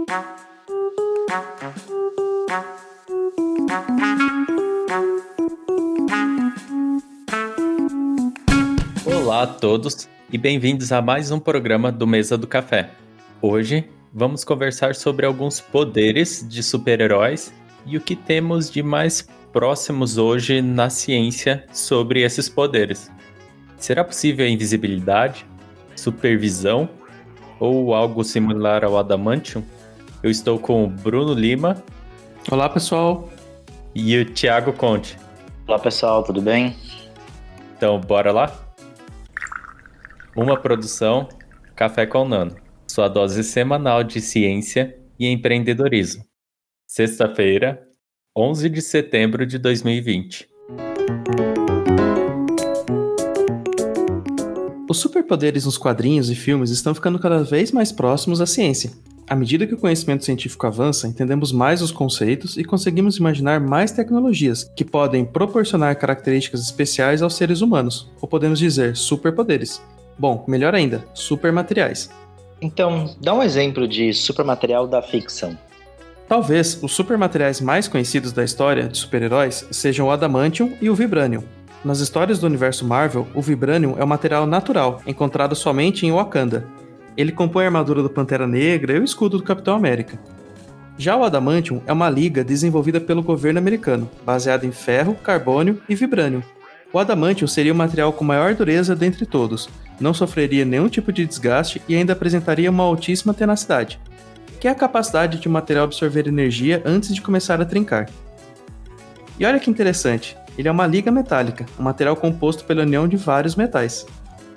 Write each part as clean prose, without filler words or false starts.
Olá a todos e bem-vindos a mais um programa do Mesa do Café. Hoje vamos conversar sobre alguns poderes de super-heróis e o que temos de mais próximos hoje na ciência sobre esses poderes. Será possível a invisibilidade, supervisão ou algo similar ao Adamantium? Eu estou com o Bruno Lima. Olá, pessoal. E o Thiago Conte. Olá, pessoal, tudo bem? Então, bora lá? Uma produção Café com Nano, sua dose semanal de ciência e empreendedorismo. Sexta-feira, 11 de setembro de 2020. Os superpoderes nos quadrinhos e filmes estão ficando cada vez mais próximos à ciência. À medida que o conhecimento científico avança, entendemos mais os conceitos e conseguimos imaginar mais tecnologias que podem proporcionar características especiais aos seres humanos, ou podemos dizer superpoderes. Bom, melhor ainda, supermateriais. Então, dá um exemplo de supermaterial da ficção. Talvez os supermateriais mais conhecidos da história de super-heróis sejam o Adamantium e o Vibranium. Nas histórias do universo Marvel, o Vibranium é um material natural, encontrado somente em Wakanda. Ele compõe a armadura do Pantera Negra e o escudo do Capitão América. Já o Adamantium é uma liga desenvolvida pelo governo americano, baseada em ferro, carbônio e vibranium. O Adamantium seria o material com maior dureza dentre todos, não sofreria nenhum tipo de desgaste e ainda apresentaria uma altíssima tenacidade, que é a capacidade de um material absorver energia antes de começar a trincar. E olha que interessante, ele é uma liga metálica, um material composto pela união de vários metais.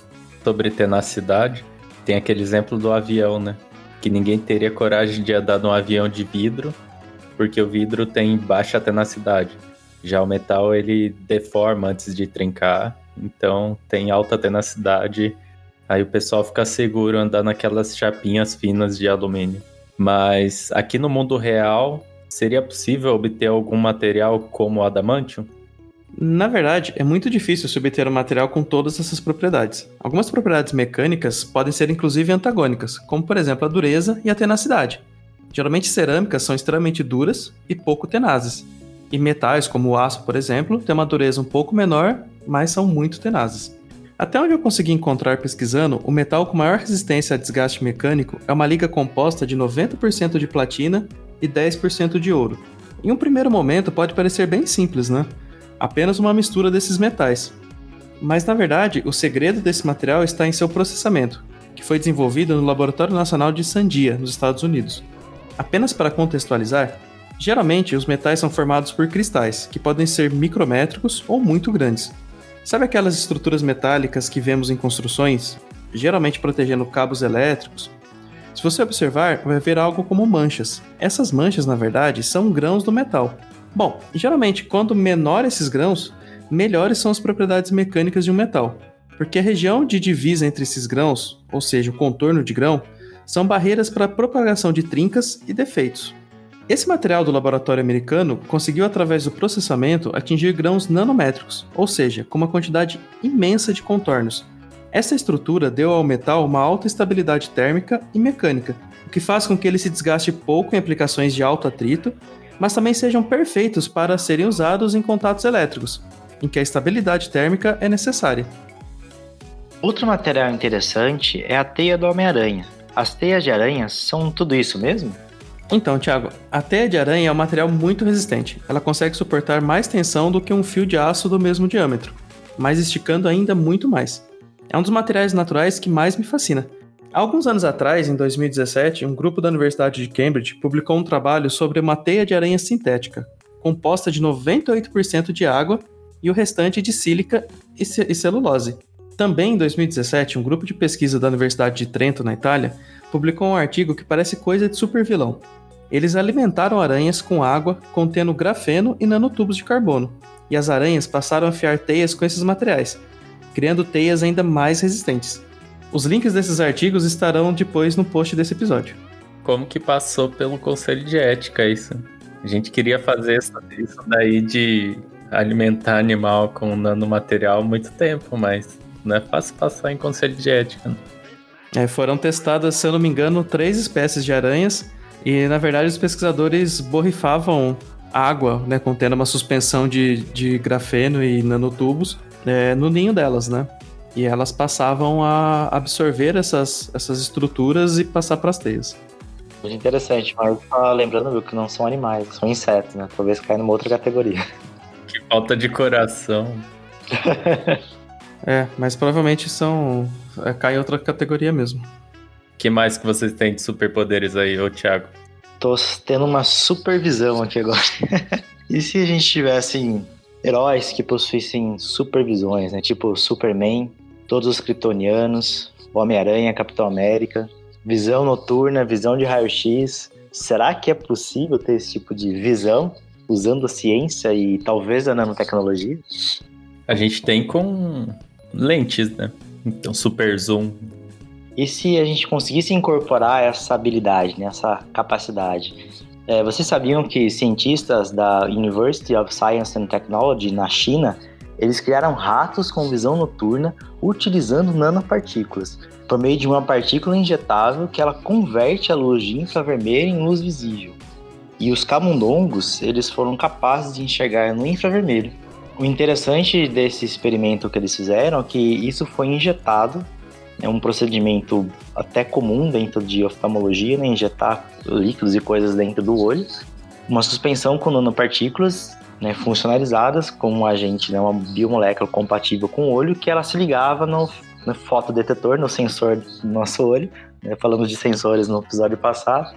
Sobre tenacidade, tem aquele exemplo do avião, né? Que ninguém teria coragem de andar num avião de vidro, porque o vidro tem baixa tenacidade. Já o metal, ele deforma antes de trincar, então tem alta tenacidade, aí o pessoal fica seguro andar naquelas chapinhas finas de alumínio. Mas aqui no mundo real, seria possível obter algum material como o Adamantium? Na verdade, é muito difícil se obter um material com todas essas propriedades. Algumas propriedades mecânicas podem ser inclusive antagônicas, como por exemplo a dureza e a tenacidade. Geralmente cerâmicas são extremamente duras e pouco tenazes. E metais, como o aço, por exemplo, têm uma dureza um pouco menor, mas são muito tenazes. Até onde eu consegui encontrar pesquisando, o metal com maior resistência a desgaste mecânico é uma liga composta de 90% de platina e 10% de ouro. Em um primeiro momento pode parecer bem simples, né? Apenas uma mistura desses metais. Mas na verdade, o segredo desse material está em seu processamento, que foi desenvolvido no Laboratório Nacional de Sandia, nos Estados Unidos. Apenas para contextualizar, geralmente, os metais são formados por cristais, que podem ser micrométricos ou muito grandes. Sabe aquelas estruturas metálicas que vemos em construções, geralmente protegendo cabos elétricos? Se você observar, vai ver algo como manchas. Essas manchas, na verdade, são grãos do metal. Bom, geralmente, quanto menor esses grãos, melhores são as propriedades mecânicas de um metal, porque a região de divisa entre esses grãos, ou seja, o contorno de grão, são barreiras para a propagação de trincas e defeitos. Esse material do laboratório americano conseguiu, através do processamento, atingir grãos nanométricos, ou seja, com uma quantidade imensa de contornos. Essa estrutura deu ao metal uma alta estabilidade térmica e mecânica, o que faz com que ele se desgaste pouco em aplicações de alto atrito, mas também sejam perfeitos para serem usados em contatos elétricos, em que a estabilidade térmica é necessária. Outro material interessante é a teia do Homem-Aranha. As teias de aranhas são tudo isso mesmo? Então, Thiago, a teia de aranha é um material muito resistente. Ela consegue suportar mais tensão do que um fio de aço do mesmo diâmetro, mas esticando ainda muito mais. É um dos materiais naturais que mais me fascina. Há alguns anos atrás, em 2017, um grupo da Universidade de Cambridge publicou um trabalho sobre uma teia de aranha sintética, composta de 98% de água e o restante de sílica e celulose. Também em 2017, um grupo de pesquisa da Universidade de Trento, na Itália, publicou um artigo que parece coisa de supervilão. Eles alimentaram aranhas com água contendo grafeno e nanotubos de carbono, e as aranhas passaram a afiar teias com esses materiais, criando teias ainda mais resistentes. Os links desses artigos estarão depois no post desse episódio. Como que passou pelo Conselho de Ética isso? A gente queria fazer isso daí de alimentar animal com nanomaterial há muito tempo, mas não é fácil passar em Conselho de Ética. Foram testadas, se eu não me engano, 3 espécies de aranhas E, na verdade, os pesquisadores borrifavam água, né, contendo uma suspensão de grafeno e nanotubos no ninho delas, né? E elas passavam a absorver essas estruturas e passar para as teias. Muito interessante, mas lembrando, viu, que não são animais, são insetos, né? Talvez caia numa outra categoria. Que falta de coração. Mas provavelmente cai em outra categoria mesmo. Que mais que vocês têm de superpoderes aí, ô Thiago? Tô tendo uma supervisão aqui agora. E se a gente tivesse heróis que possuíssem supervisões, né? Tipo Superman, todos os kryptonianos, Homem-Aranha, Capitão América, visão noturna, visão de raio-x. Será que é possível ter esse tipo de visão usando a ciência e talvez a nanotecnologia? A gente tem com lentes, né? Então, super zoom. E se a gente conseguisse incorporar essa habilidade, né, essa capacidade? Vocês sabiam que cientistas da University of Science and Technology, na China, eles criaram ratos com visão noturna utilizando nanopartículas, por meio de uma partícula injetável que ela converte a luz de infravermelho em luz visível. E os camundongos, eles foram capazes de enxergar no infravermelho. O interessante desse experimento que eles fizeram é que isso foi injetado. É um procedimento até comum dentro de oftalmologia, né? Injetar líquidos e coisas dentro do olho. Uma suspensão com nanopartículas, né, funcionalizadas com um agente, né, uma biomolécula compatível com o olho, que ela se ligava no fotodetetor, no sensor do nosso olho. Né? Falamos de sensores no episódio passado.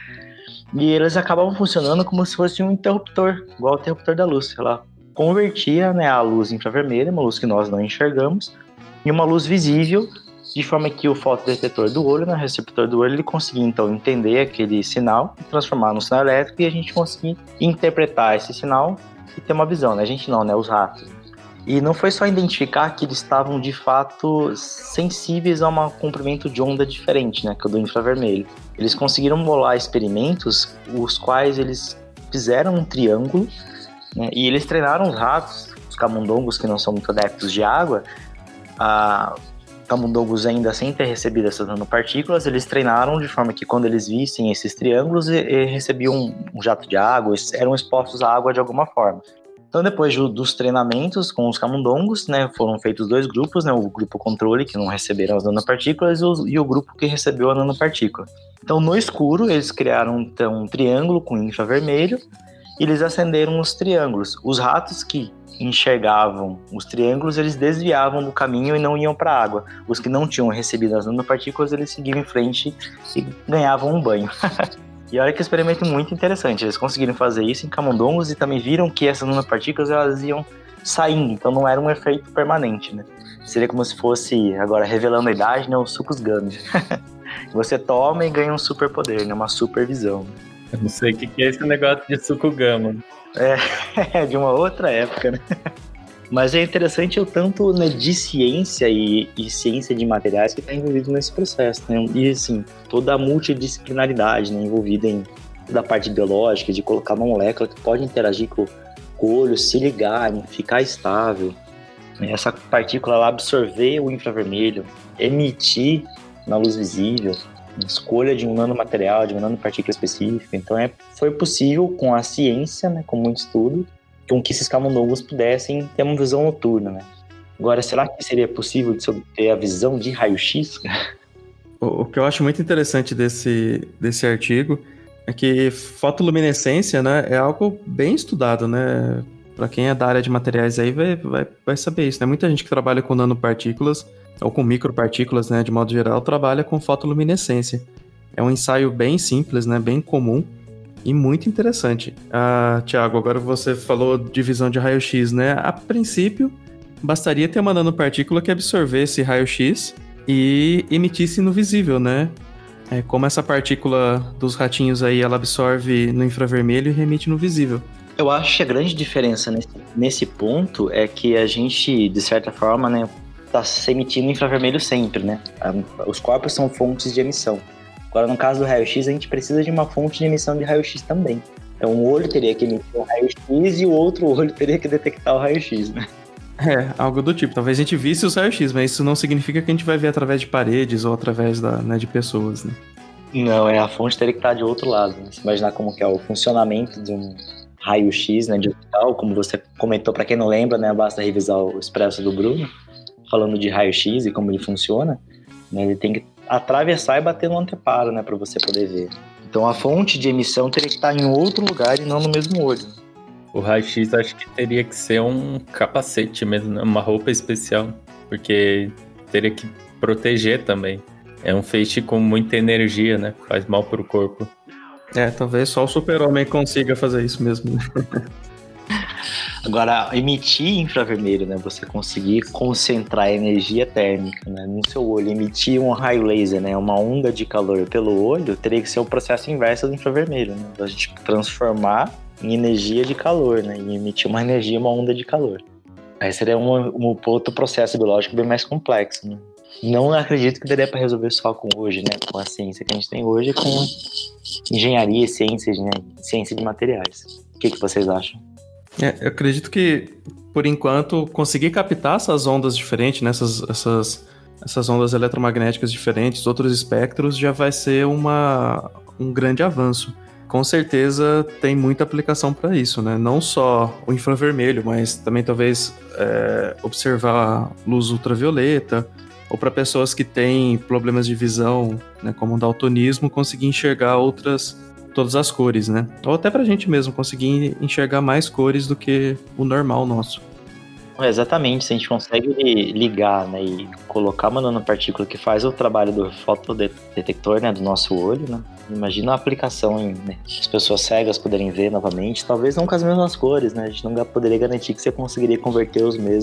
E eles acabavam funcionando como se fosse um interruptor, igual o interruptor da luz. Ela convertia, né, a luz infravermelha, uma luz que nós não enxergamos, em uma luz visível, de forma que o fotodetetor do olho, né, receptor do olho, ele conseguia então entender aquele sinal e transformar num sinal elétrico e a gente conseguia interpretar esse sinal e ter uma visão, né? A gente não, né? Os ratos. E não foi só identificar que eles estavam de fato sensíveis a um comprimento de onda diferente, né, que é o do infravermelho. Eles conseguiram bolar experimentos, os quais eles fizeram um triângulo, né, e eles treinaram os ratos, os camundongos que não são muito adeptos de água, camundongos ainda sem ter recebido essas nanopartículas, eles treinaram de forma que quando eles vissem esses triângulos, recebiam um jato de água, eram expostos à água de alguma forma. Então, depois dos treinamentos com os camundongos, né, foram feitos 2 grupos, né, o grupo controle, que não receberam as nanopartículas, e o grupo que recebeu a nanopartícula. Então, no escuro, eles criaram então, um triângulo com infravermelho, e eles acenderam os triângulos. Os ratos que enxergavam os triângulos, eles desviavam do caminho e não iam para a água. Os que não tinham recebido as nanopartículas, eles seguiam em frente e ganhavam um banho. E olha que experimento muito interessante. Eles conseguiram fazer isso em camundongos e também viram que essas nanopartículas elas iam saindo, então não era um efeito permanente, né? Seria como se fosse, agora revelando a idade, né, os sucos gummy. Você toma e ganha um superpoder, né, uma supervisão. Eu não sei o que é esse negócio de suco gama. De uma outra época, né? Mas é interessante o tanto, né, de ciência e ciência de materiais que está envolvido nesse processo, né? E assim, toda a multidisciplinaridade, né, envolvida em toda a parte biológica, de colocar uma molécula que pode interagir com o olho, se ligar, né, ficar estável. Essa partícula ela absorver o infravermelho, emitir na luz visível, escolha de um nanomaterial, de uma nanopartícula específica. Então foi possível com a ciência, né, com muito estudo, com que esses camundongos pudessem ter uma visão noturna, né? Agora, será que seria possível de se obter a visão de raio-x? O que eu acho muito interessante desse artigo é que fotoluminescência, né, é algo bem estudado, né? Para quem é da área de materiais aí vai saber isso, né? Muita gente que trabalha com nanopartículas ou com micropartículas, né, de modo geral, trabalha com fotoluminescência. É um ensaio bem simples, né, bem comum e muito interessante. Thiago, agora você falou de visão de raio-x, né? A princípio, bastaria ter uma nanopartícula que absorvesse raio-x e emitisse no visível, né? Como essa partícula dos ratinhos aí, ela absorve no infravermelho e remite no visível. Eu acho que a grande diferença nesse ponto é que a gente, de certa forma, né, está se emitindo infravermelho sempre, né? Os corpos são fontes de emissão. Agora, no caso do raio-x, a gente precisa de uma fonte de emissão de raio-x também. Então, um olho teria que emitir o raio-x e o outro olho teria que detectar o raio-x, né? Algo do tipo. Talvez a gente visse os raio-x, mas isso não significa que a gente vai ver através de paredes ou através de pessoas, né? Não, a fonte teria que estar de outro lado, né? Se imaginar como que é o funcionamento de um raio-x, né, digital, como você comentou, para quem não lembra, né, basta revisar o expresso do Bruno, falando de raio-x e como ele funciona, né, ele tem que atravessar e bater no anteparo, né, para você poder ver. Então a fonte de emissão teria que estar em outro lugar e não no mesmo olho. O raio-x acho que teria que ser um capacete mesmo, né? Uma roupa especial, porque teria que proteger também. É um feixe com muita energia, né? Faz mal pro corpo. Talvez só o super-homem consiga fazer isso mesmo. Agora, emitir infravermelho, né? Você conseguir concentrar energia térmica, né, no seu olho, emitir um raio laser, né? Uma onda de calor pelo olho, teria que ser o processo inverso do infravermelho, né? A gente transformar em energia de calor, né? E emitir uma energia, uma onda de calor. Aí seria um outro processo biológico bem mais complexo, né? Não acredito que daria para resolver só com hoje, né? Com a ciência que a gente tem hoje, com engenharia e ciências, né? Ciência de materiais. O que vocês acham? Eu acredito que, por enquanto, conseguir captar essas ondas diferentes, né? Essas ondas eletromagnéticas diferentes, outros espectros, já vai ser um grande avanço. Com certeza tem muita aplicação para isso, né? Não só o infravermelho, mas também talvez observar luz ultravioleta, ou para pessoas que têm problemas de visão, né, como o daltonismo, conseguir enxergar todas as cores, né? Ou até pra gente mesmo conseguir enxergar mais cores do que o normal nosso. Exatamente, se a gente consegue ligar, né, e colocar uma nanopartícula que faz o trabalho do fotodetector, né, do nosso olho, né? Imagina a aplicação em, né, as pessoas cegas poderem ver novamente, talvez não com as mesmas cores, né? A gente não poderia garantir que você conseguiria converter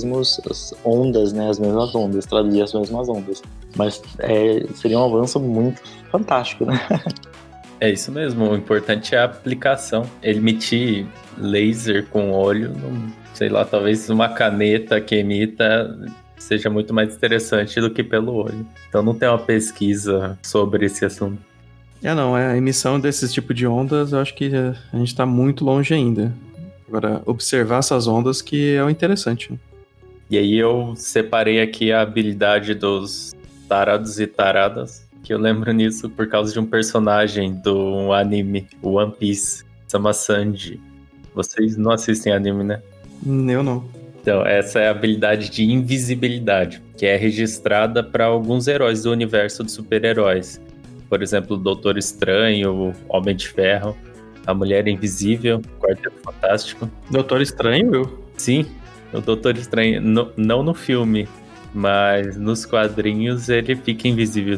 as ondas, né, as mesmas ondas, traduzir as mesmas ondas. Mas seria um avanço muito fantástico, né? É isso mesmo, o importante é a aplicação. Emitir laser com olho, sei lá, talvez uma caneta que emita seja muito mais interessante do que pelo olho. Então não tem uma pesquisa sobre esse assunto. Não, a emissão desses tipos de ondas, eu acho que a gente está muito longe ainda. Agora, observar essas ondas que é o interessante. E aí eu separei aqui a habilidade dos tarados e taradas, que eu lembro nisso por causa de um personagem do anime, o One Piece, chama Sanji. Vocês não assistem anime, né? Eu não. Então, essa é a habilidade de invisibilidade, que é registrada para alguns heróis do universo de super-heróis. Por exemplo, o Doutor Estranho, o Homem de Ferro, a Mulher Invisível, o Quarteto Fantástico. Doutor Estranho, viu? Sim, o Doutor Estranho, não no filme, mas nos quadrinhos ele fica invisível.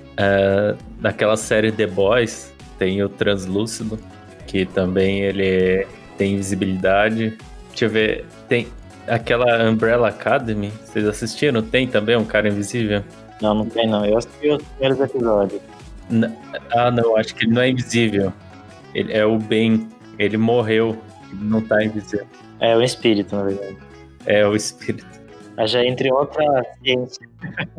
Naquela série The Boys, tem o Translúcido, que também ele tem invisibilidade. Deixa eu ver, tem aquela Umbrella Academy, vocês assistiram? Tem também um cara invisível? Não tem não, eu assisti os primeiros episódios. Não, acho que ele não é invisível. Ele é o Ben, ele morreu, ele não tá invisível. É o espírito, na verdade. É o espírito. Mas já entre outra ciência.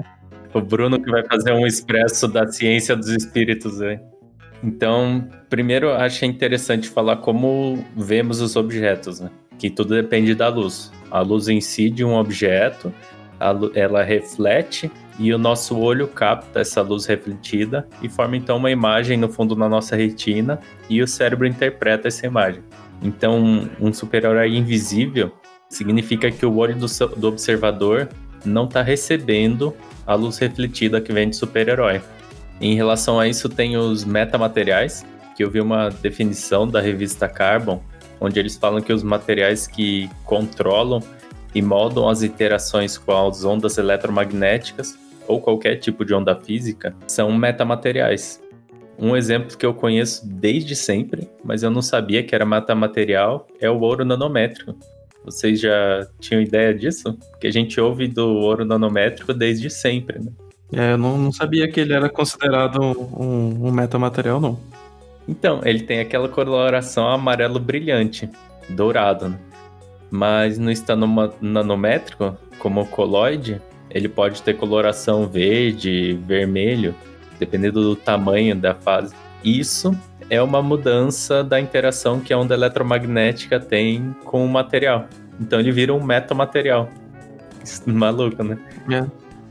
O Bruno que vai fazer um expresso da ciência dos espíritos, hein? Então, primeiro, achei interessante falar como vemos os objetos, né? Que tudo depende da luz. A luz em si de um objeto, ela reflete e o nosso olho capta essa luz refletida e forma então uma imagem no fundo da nossa retina e o cérebro interpreta essa imagem. Então, um super-herói invisível significa que o olho do observador não está recebendo a luz refletida que vem de super-herói. Em relação a isso, tem os metamateriais, que eu vi uma definição da revista Carbon, onde eles falam que os materiais que controlam e moldam as interações com as ondas eletromagnéticas ou qualquer tipo de onda física são metamateriais. Um exemplo que eu conheço desde sempre, mas eu não sabia que era metamaterial, é o ouro nanométrico. Vocês já tinham ideia disso? Porque a gente ouve do ouro nanométrico desde sempre, né? Eu não sabia que ele era considerado um metamaterial, não. Então, ele tem aquela coloração amarelo brilhante, dourado, né? Mas no estado nanométrico, como o coloide, ele pode ter coloração verde, vermelho, dependendo do tamanho da fase. Isso é uma mudança da interação que a onda eletromagnética tem com o material. Então ele vira um metamaterial. Maluco, né?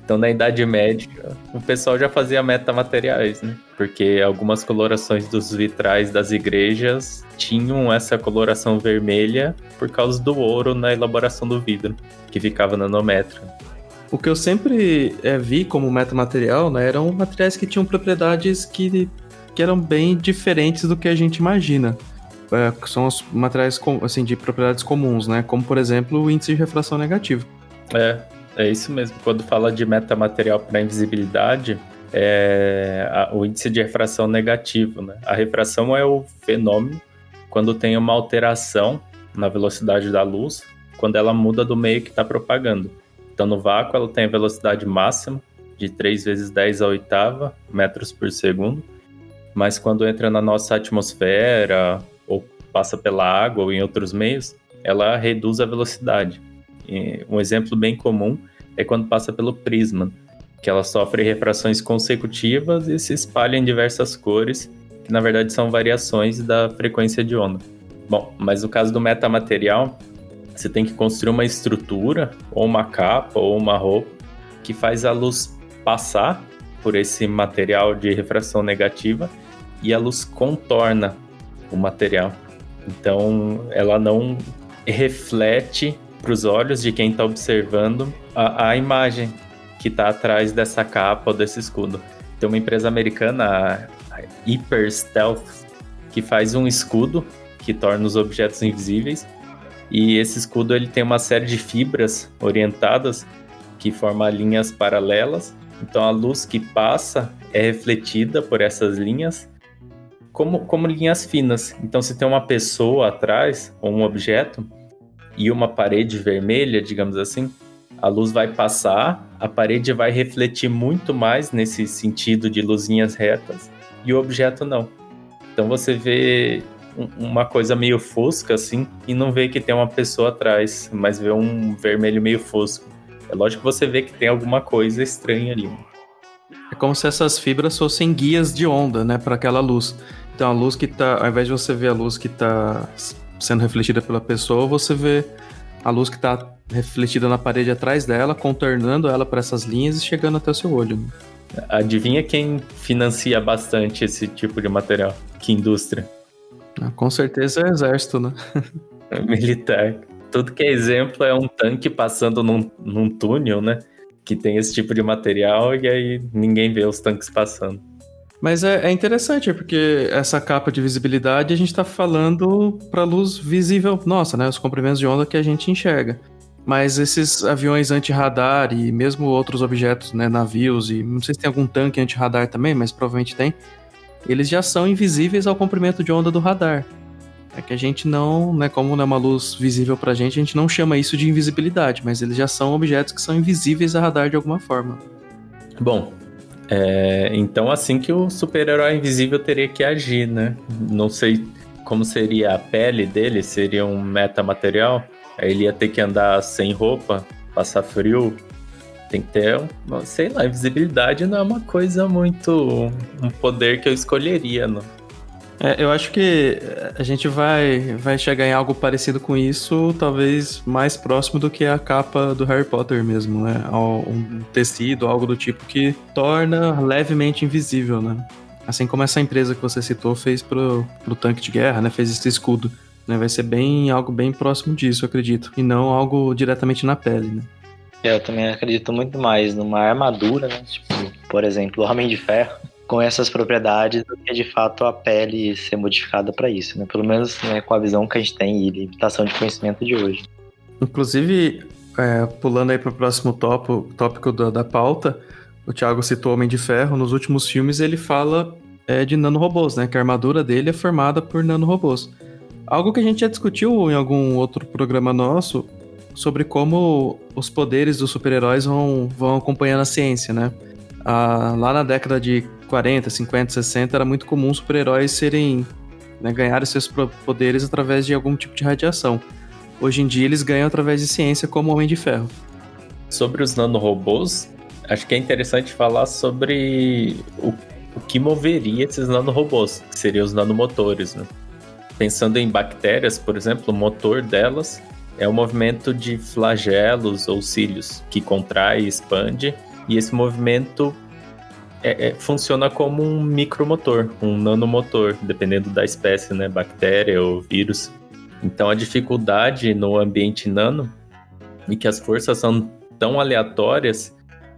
Então, na Idade Média, o pessoal já fazia metamateriais, né? Porque algumas colorações dos vitrais das igrejas tinham essa coloração vermelha por causa do ouro na elaboração do vidro, que ficava nanômetro. O que eu sempre vi como metamaterial, né, eram materiais que tinham propriedades que eram bem diferentes do que a gente imagina. São os materiais assim, de propriedades comuns, né? Como, por exemplo, o índice de refração negativo. É isso mesmo. Quando fala de metamaterial para invisibilidade, o índice de refração negativo, né? A refração é o fenômeno quando tem uma alteração na velocidade da luz, quando ela muda do meio que está propagando. Então, no vácuo, ela tem a velocidade máxima de 3 vezes 10 à oitava metros por segundo, mas quando entra na nossa atmosfera, ou passa pela água ou em outros meios, ela reduz a velocidade. E um exemplo bem comum é quando passa pelo prisma, que ela sofre refrações consecutivas e se espalha em diversas cores, que na verdade são variações da frequência de onda. Bom, mas no caso do metamaterial, você tem que construir uma estrutura, ou uma capa, ou uma roupa, que faz a luz passar por esse material de refração negativa e a luz contorna o material. Então, ela não reflete para os olhos de quem está observando a imagem que está atrás dessa capa ou desse escudo. Tem uma empresa americana, a Hyper Stealth, que faz um escudo que torna os objetos invisíveis, e esse escudo ele tem uma série de fibras orientadas que formam linhas paralelas, então a luz que passa é refletida por essas linhas como linhas finas. Então se tem uma pessoa atrás, ou um objeto, e uma parede vermelha, digamos assim, a luz vai passar, a parede vai refletir muito mais nesse sentido de luzinhas retas, e o objeto não. Então você vê uma coisa meio fosca, assim, e não vê que tem uma pessoa atrás, mas vê um vermelho meio fosco. É lógico que você vê que tem alguma coisa estranha ali. É como se essas fibras fossem guias de onda, né, para aquela luz. Então a luz que tá, ao invés de você ver a luz que tá sendo refletida pela pessoa, você vê a luz que está refletida na parede atrás dela, contornando ela para essas linhas e chegando até o seu olho. Adivinha quem financia bastante esse tipo de material? Que indústria? Com certeza é o exército, né? Militar. Tudo que é exemplo é um tanque passando num túnel, né? Que tem esse tipo de material e aí ninguém vê os tanques passando. Mas é interessante, porque essa capa de visibilidade a gente está falando para luz visível nossa, né? Os comprimentos de onda que a gente enxerga. Mas esses aviões anti-radar e mesmo outros objetos, né, navios, e não sei se tem algum tanque anti-radar também, mas provavelmente tem, eles já são invisíveis ao comprimento de onda do radar. É que a gente não, né, como não é uma luz visível pra gente, a gente não chama isso de invisibilidade, mas eles já são objetos que são invisíveis a radar de alguma forma. Bom, então assim que o super-herói invisível teria que agir, né? Não sei como seria a pele dele, seria um metamaterial, aí ele ia ter que andar sem roupa, passar frio, tem que ter, sei lá, invisibilidade não é uma coisa muito, um poder que eu escolheria, não. Eu acho que a gente vai chegar em algo parecido com isso, talvez mais próximo do que a capa do Harry Potter mesmo, né? Um tecido, algo do tipo que torna levemente invisível, né? Assim como essa empresa que você citou fez pro tanque de guerra, né? Fez esse escudo, né? Vai ser algo bem próximo disso, eu acredito, e não algo diretamente na pele, né? Eu também acredito muito mais numa armadura, né? Tipo, por exemplo, o Homem de Ferro, com essas propriedades do que de fato a pele ser modificada para isso, né? Pelo menos, né, com a visão que a gente tem e limitação de conhecimento de hoje. Inclusive, pulando aí para o próximo tópico da pauta, o Thiago citou Homem de Ferro. Nos últimos filmes ele fala de nanorobôs, né? Que a armadura dele é formada por nanorobôs. Algo que a gente já discutiu em algum outro programa nosso sobre como os poderes dos super-heróis vão acompanhando a ciência, né? Lá na década de 40, 50, 60, era muito comum super-heróis ganharem seus poderes através de algum tipo de radiação. Hoje em dia eles ganham através de ciência, como o Homem de Ferro. Sobre os nanorobôs, acho que é interessante falar sobre o que moveria esses nanorobôs, que seriam os nanomotores, né? Pensando em bactérias, por exemplo, o motor delas é o movimento de flagelos ou cílios, que contrai e expande e esse movimento funciona como um micromotor, um nanomotor, dependendo da espécie, né? Bactéria ou vírus. Então a dificuldade no ambiente nano é que as forças são tão aleatórias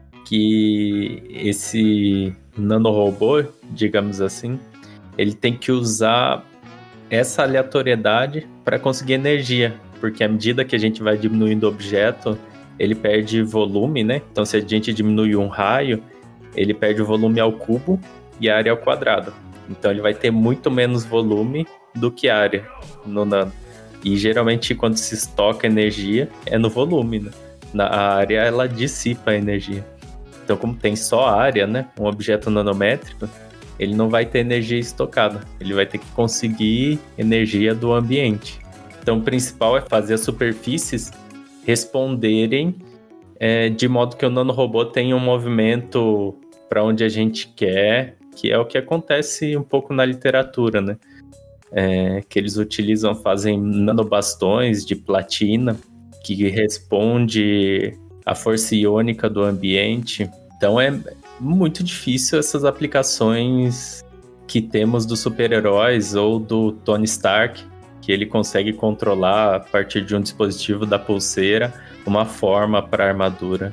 que esse nanorobô, digamos assim, ele tem que usar essa aleatoriedade para conseguir energia, porque à medida que a gente vai diminuindo o objeto, ele perde volume, né? Então se a gente diminui um raio, ele perde o volume ao cubo e a área ao quadrado. Então ele vai ter muito menos volume do que área no nano. E geralmente quando se estoca energia é no volume, né? Na área ela dissipa a energia. Então como tem só área, né? Um objeto nanométrico, ele não vai ter energia estocada. Ele vai ter que conseguir energia do ambiente. Então o principal é fazer as superfícies responderem de modo que o nanorobô tenha um movimento para onde a gente quer, que é o que acontece um pouco na literatura, né? Que eles fazem nanobastões de platina, que responde à força iônica do ambiente. Então é muito difícil essas aplicações que temos dos super-heróis ou do Tony Stark, que ele consegue controlar a partir de um dispositivo da pulseira uma forma para a armadura.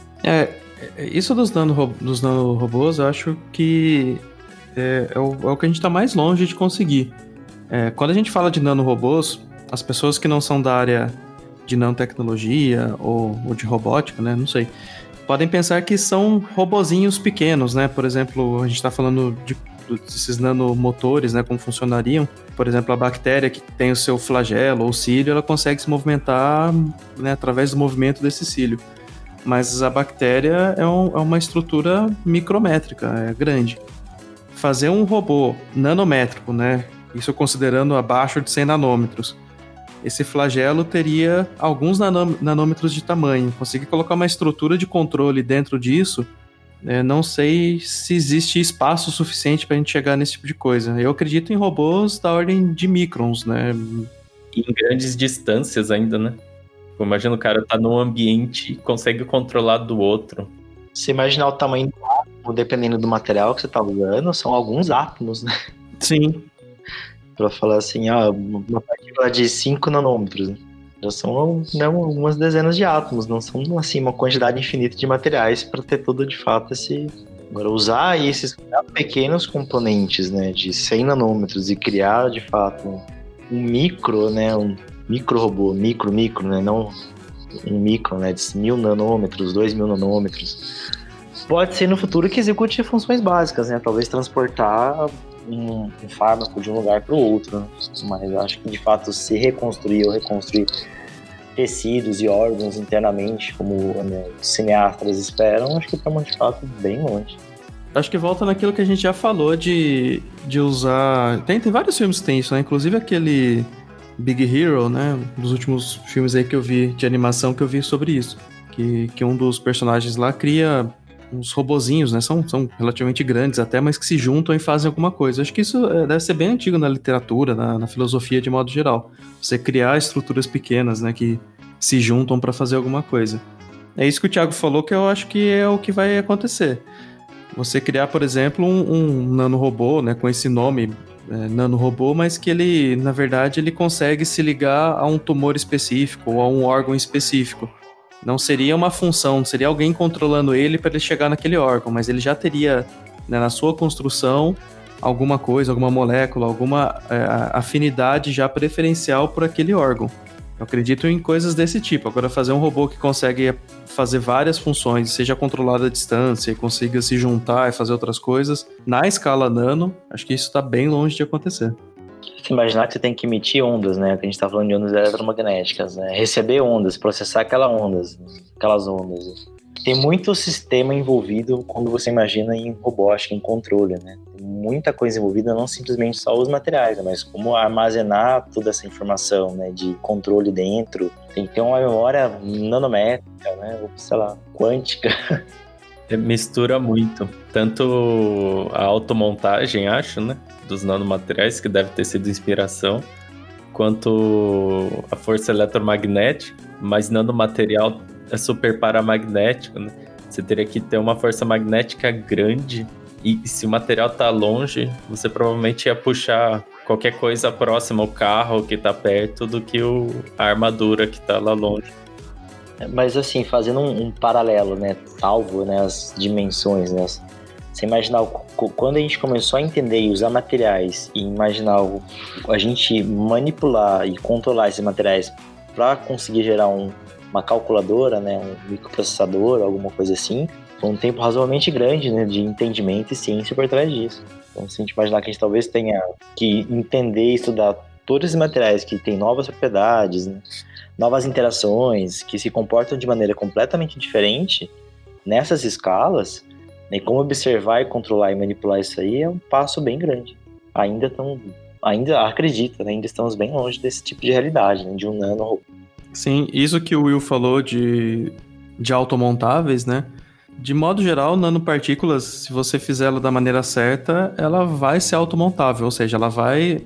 Isso dos nanorobôs, eu acho que é o que a gente está mais longe de conseguir. Quando a gente fala de nanorobôs, as pessoas que não são da área de nanotecnologia ou de robótica, né, não sei, podem pensar que são robozinhos pequenos, né? Por exemplo, a gente está falando desses nanomotores, né, como funcionariam. Por exemplo, a bactéria que tem o seu flagelo ou cílio, ela consegue se movimentar, né, através do movimento desse cílio. Mas a bactéria é uma estrutura micrométrica, é grande. Fazer um robô nanométrico, né, isso considerando abaixo de 100 nanômetros, esse flagelo teria alguns nanômetros de tamanho. Conseguir colocar uma estrutura de controle dentro disso, não sei se existe espaço suficiente para a gente chegar nesse tipo de coisa. Eu acredito em robôs da ordem de microns, né? E em grandes distâncias ainda, né? Imagina o cara tá num ambiente e consegue controlar do outro. Se imaginar o tamanho do átomo, dependendo do material que você tá usando, são alguns átomos, né? Sim. Pra falar assim, uma partícula de 5 nanômetros, né? Já são algumas dezenas de átomos, não são assim uma quantidade infinita de materiais para ter todo de fato esse... Agora, usar esses pequenos componentes, né, de 100 nanômetros e criar de fato um micro, né, um micro robô, micro, né, não um micro, né, de 1000 nanômetros, 2000 nanômetros, pode ser no futuro que execute funções básicas, né, talvez transportar um fármaco de um lugar para o outro, né? Mas acho que de fato se reconstruir ou reconstruir tecidos e órgãos internamente, como, né, os cineastas esperam, acho que estamos de fato bem longe. Acho que volta naquilo que a gente já falou de usar... Tem vários filmes que tem isso, né? Inclusive aquele Big Hero, né? Dos últimos filmes aí que eu vi, de animação, que eu vi sobre isso. Que um dos personagens lá cria uns robozinhos, né? São relativamente grandes até, mas que se juntam e fazem alguma coisa. Acho que isso deve ser bem antigo na literatura, na filosofia de modo geral. Você criar estruturas pequenas, né? Que se juntam para fazer alguma coisa. É isso que o Thiago falou, que eu acho que é o que vai acontecer. Você criar, por exemplo, um nanorobô, né? Com esse nome, nanorobô, mas que ele, na verdade, ele consegue se ligar a um tumor específico ou a um órgão específico. Não seria uma função, seria alguém controlando ele para ele chegar naquele órgão, mas ele já teria, né, na sua construção alguma coisa, alguma molécula, alguma afinidade já preferencial por aquele órgão. Eu acredito em coisas desse tipo. Agora, fazer um robô que consegue fazer várias funções, seja controlado à distância e consiga se juntar e fazer outras coisas, na escala nano, acho que isso está bem longe de acontecer. Se imaginar que você tem que emitir ondas, né? Que a gente está falando de ondas eletromagnéticas, né? Receber ondas, processar aquelas ondas. Tem muito sistema envolvido quando você imagina em robótica, em controle, né? Tem muita coisa envolvida, não simplesmente só os materiais, né? Mas como armazenar toda essa informação, né? De controle dentro. Tem que ter uma memória nanométrica, né? Ou, sei lá, quântica. Mistura muito. Tanto a automontagem, acho, né? Dos nanomateriais, que deve ter sido inspiração, quanto a força eletromagnética, mas nanomaterial é super paramagnético, né? Você teria que ter uma força magnética grande, e se o material tá longe, você provavelmente ia puxar qualquer coisa próxima, o carro que tá perto, do que a armadura que tá lá longe. Mas assim, fazendo um paralelo, né, salvo, né, as dimensões, né, você imaginar quando a gente começou a entender e usar materiais e imaginar a gente manipular e controlar esses materiais para conseguir gerar uma calculadora, né, um microprocessador, alguma coisa assim, foi um tempo razoavelmente grande, né, de entendimento e ciência por trás disso. Então, se a gente imaginar que a gente talvez tenha que entender e estudar todos esses materiais que têm novas propriedades, né, novas interações, que se comportam de maneira completamente diferente nessas escalas, né, como observar e controlar e manipular isso aí é um passo bem grande. Ainda acredito, né, ainda estamos bem longe desse tipo de realidade, né, de um nano. Sim, isso que o Will falou de automontáveis, né? De modo geral, nanopartículas, se você fizer ela da maneira certa, ela vai ser automontável, ou seja, ela vai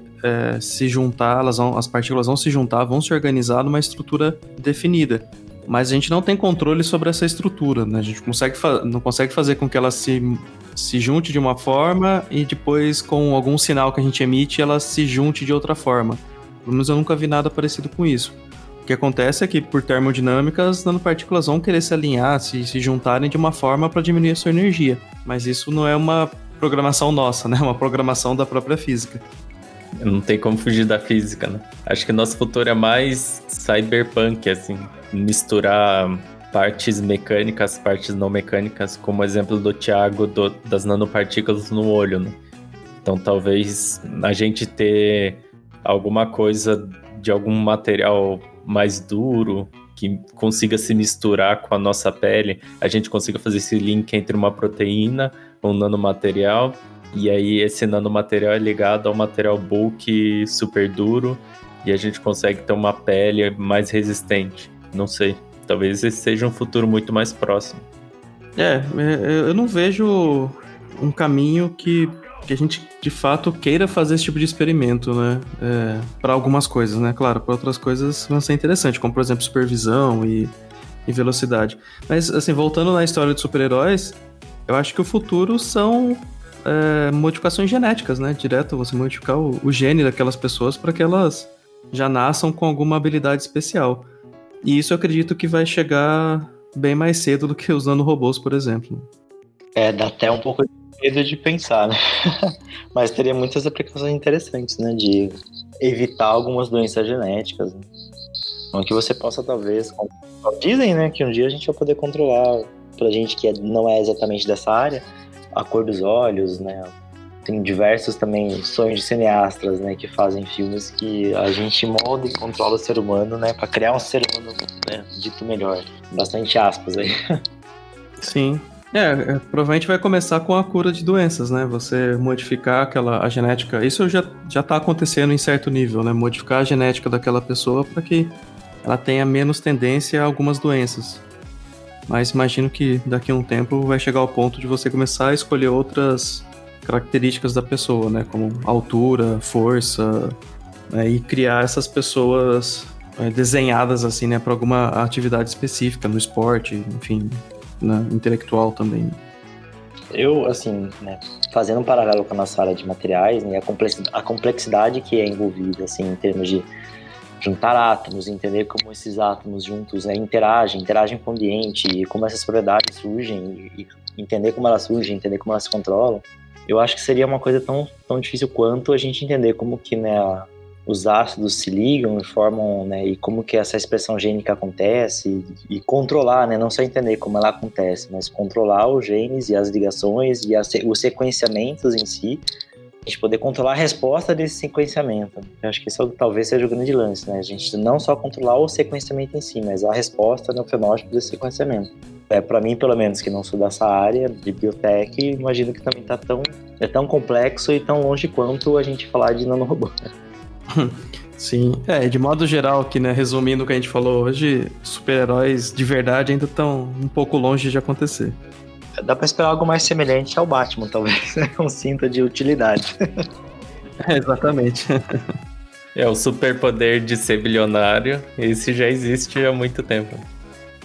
se juntar, as partículas vão se juntar, vão se organizar numa estrutura definida. Mas a gente não tem controle sobre essa estrutura, né? A gente não consegue fazer com que ela se junte de uma forma e depois, com algum sinal que a gente emite, ela se junte de outra forma. Pelo menos eu nunca vi nada parecido com isso. O que acontece é que, por termodinâmica, as nanopartículas vão querer se alinhar, se juntarem de uma forma para diminuir a sua energia. Mas isso não é uma programação nossa, né? É uma programação da própria física. Não tem como fugir da física, né? Acho que nosso futuro é mais cyberpunk, assim. Misturar partes mecânicas, partes não mecânicas, como o exemplo do Thiago das nanopartículas no olho, né? Então, talvez a gente ter alguma coisa de algum material mais duro, que consiga se misturar com a nossa pele, a gente consiga fazer esse link entre uma proteína, um nanomaterial, e aí esse nanomaterial é ligado ao material bulk super duro, e a gente consegue ter uma pele mais resistente. Não sei, talvez esse seja um futuro muito mais próximo. Eu não vejo um caminho que a gente, de fato, queira fazer esse tipo de experimento, né? Para algumas coisas, né? Claro, para outras coisas vão ser interessantes, como, por exemplo, supervisão e velocidade. Mas, assim, voltando na história de super-heróis, eu acho que o futuro são modificações genéticas, né? Direto, você modificar o gene daquelas pessoas para que elas já nasçam com alguma habilidade especial. E isso eu acredito que vai chegar bem mais cedo do que os nanorobôs, por exemplo. Dá até um pouco de medo de pensar, né? Mas teria muitas aplicações interessantes, né? De evitar algumas doenças genéticas, né? Não que você possa, talvez... Dizem, né? Que um dia a gente vai poder controlar, pra gente que não é exatamente dessa área, a cor dos olhos, né? Tem diversos também sonhos de cineastas, né? Que fazem filmes que a gente molda e controla o ser humano, né? Pra criar um ser humano, né, dito melhor. Bastante aspas aí. Sim. Provavelmente vai começar com a cura de doenças, né? Você modificar a genética. Isso já tá acontecendo em certo nível, né? Modificar a genética daquela pessoa para que ela tenha menos tendência a algumas doenças. Mas imagino que daqui a um tempo vai chegar ao ponto de você começar a escolher outras características da pessoa, né? Como altura, força, né? E criar essas pessoas desenhadas assim, né? Para alguma atividade específica, no esporte, enfim... intelectual também. Eu, assim, né, fazendo um paralelo com a nossa área de materiais, né, a complexidade que é envolvida, assim, em termos de juntar átomos, entender como esses átomos juntos, né, interagem com o ambiente, e como essas propriedades surgem, e entender como elas surgem, entender como elas se controlam, eu acho que seria uma coisa tão difícil quanto a gente entender como que, né, os ácidos se ligam e formam, né, e como que essa expressão gênica acontece, e controlar, né, não só entender como ela acontece, mas controlar os genes e as ligações e os sequenciamentos em si, a gente poder controlar a resposta desse sequenciamento. Eu acho que isso talvez seja o grande lance, né, a gente não só controlar o sequenciamento em si, mas a resposta no fenótipo desse sequenciamento. Para mim, pelo menos, que não sou dessa área de biotech, imagino que também é tão complexo e tão longe quanto a gente falar de nanorobô. Sim, de modo geral aqui, né, resumindo o que a gente falou hoje, super-heróis de verdade ainda estão um pouco longe de acontecer. Dá pra esperar algo mais semelhante ao Batman, talvez, né? Um cinto de utilidade. Exatamente. O superpoder de ser bilionário, esse já existe há muito tempo.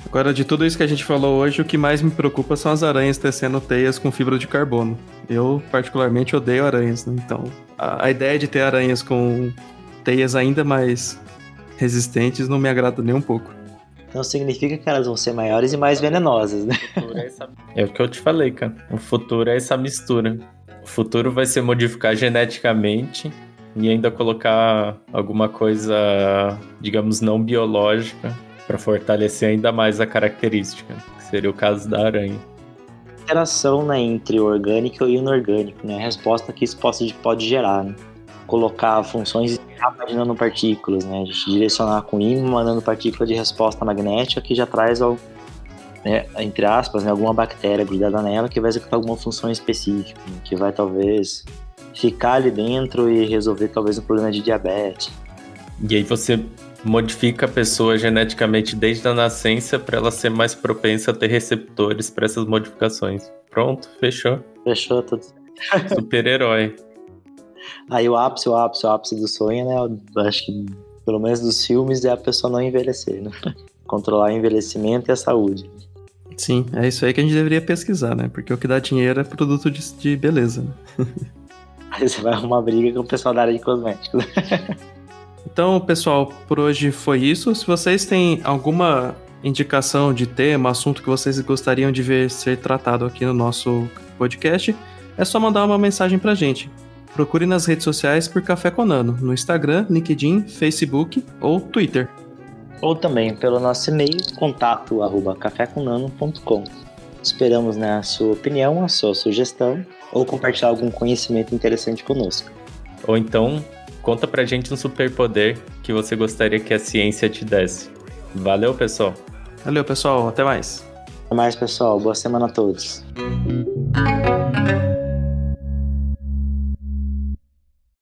Agora, de tudo isso que a gente falou hoje, o que mais me preocupa são as aranhas tecendo teias com fibra de carbono. Eu, particularmente, odeio aranhas, né? Então, a ideia de ter aranhas com teias ainda mais resistentes não me agrada nem um pouco. Então significa que elas vão ser maiores e mais venenosas, né? É o que eu te falei, cara. O futuro é essa mistura. O futuro vai ser modificar geneticamente e ainda colocar alguma coisa, digamos, não biológica para fortalecer ainda mais a característica, que seria o caso da aranha. Interação, né, entre o orgânico e o inorgânico, né? A resposta que isso pode gerar, né? Colocar funções de nanopartículas, né? A gente direcionar com ímã uma nanopartícula de resposta magnética que já traz, né, entre aspas, né, alguma bactéria grudada nela que vai executar alguma função específica, né, que vai talvez ficar ali dentro e resolver talvez um problema de diabetes. E aí você modifica a pessoa geneticamente desde a nascença para ela ser mais propensa a ter receptores para essas modificações. Pronto, fechou. Fechou tudo. Super-herói. Aí o ápice do sonho, né? Eu acho que pelo menos dos filmes é a pessoa não envelhecer, né? Controlar o envelhecimento e a saúde. Sim, é isso aí que a gente deveria pesquisar, né? Porque o que dá dinheiro é produto de beleza, né? Aí você vai arrumar briga com o pessoal da área de cosméticos. Então, pessoal, por hoje foi isso. Se vocês têm alguma indicação de tema, assunto que vocês gostariam de ver ser tratado aqui no nosso podcast, é só mandar uma mensagem pra gente. Procure nas redes sociais por Café com Nano, no Instagram, LinkedIn, Facebook ou Twitter. Ou também pelo nosso e-mail, contato@cafecomnano.com. Esperamos, né, a sua opinião, a sua sugestão ou compartilhar algum conhecimento interessante conosco. Ou então, conta pra gente um superpoder que você gostaria que a ciência te desse. Valeu, pessoal! Valeu, pessoal. Até mais. Até mais, pessoal. Boa semana a todos.